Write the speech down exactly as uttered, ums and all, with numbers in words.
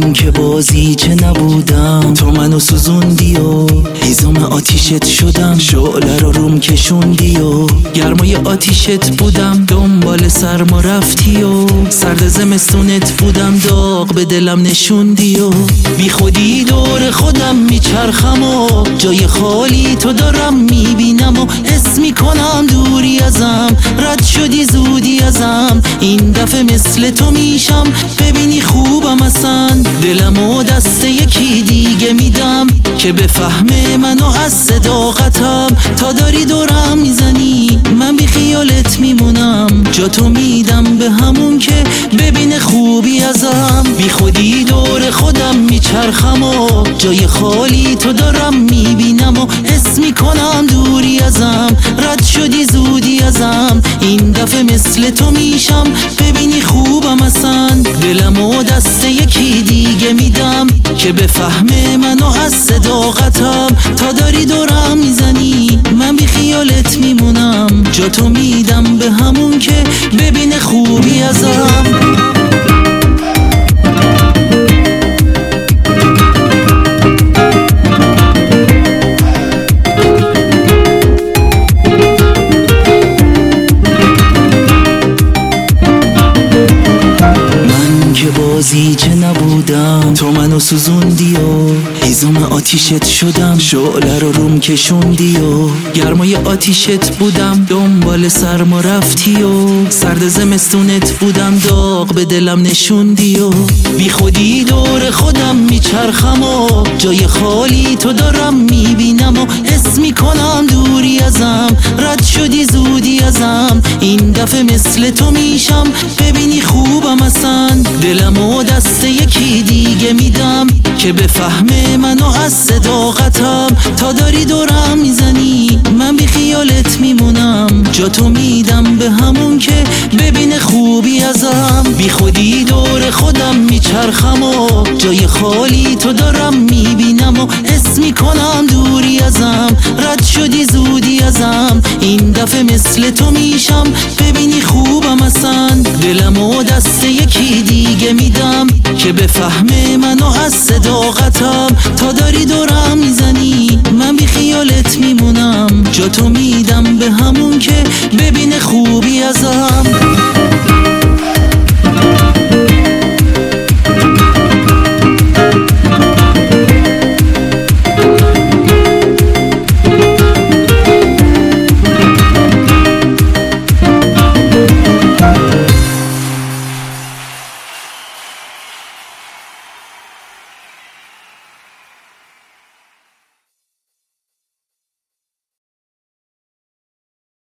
من که بازی چه نبودم، تو منو سوزوندی و هیزم آتیشت شدم. شعله رو روم کشوندی و گرمای آتیشت بودم. دنبال سرما رفتی و سرد زمستونت بودم. داغ به دلم نشوندی و بی خودی دور خودم میچرخم و جای خالی تو دارم میبینم و حس میکنم دوری ازم. رد شدی زودی ازم، این دفعه مثل تو میشم. ببینی خوبم اصلا، دلم و دست یکی دیگه میدم که بفهمه منو از صداقتم. تا داری دورم میزنی من بی خیالت میمونم. جا تو میدم به همون که ببینه خوبی ازم. بی خودی دور خودم میچرخم و جای خالی تو دارم میبینم و حس میکنم دوری ازم. رد شدی زودی ازم، این دفعه مثل تو میشم. ببینی خوبم اصلا، دلم و دست یکی دیگه میدم که بفهمه منو از صداقتم. تا داری دورم میزنی من بی خیالت میمونم. جا تو میدم به همون که ببینه خوبی ازم. بازی چه نبودم، تو منو سوزوندی و هیزم آتیشت شدم. شعله رو روم کشوندی و گرمای آتیشت بودم. دنبال سرما رفتی و سرد زمستونت بودم. داغ به دلم نشوندی و بی خودی دور خودم میچرخم و جای خالی تو دارم میبینم و حس میکنم دوری ازم. رد شدی زودی ازم، این دفعه مثل تو میشم. ببینی خوبم اصلا، دلم و دست یکی دیگه میدم که بفهمه منو از صداقتم. تا داری دورم میزنی من بی خیالت میمونم. جا تو میدم به همون که ببینه خوبی ازم. بی خودی دور خودم میچرخم و جای خالی تو دارم میبینم و حس میکنم دوری ازم. رد شدی زودی ازم، این دفعه مثل تو میشم. ببینی خوبم اصلا، دلم و دست یکی دیگه میدم که بفهمه منو از صداقتم. تا داری دورم میزنی من بی خیالت میمونم. جا تو میدم به همون که ببینه خوبی ازم.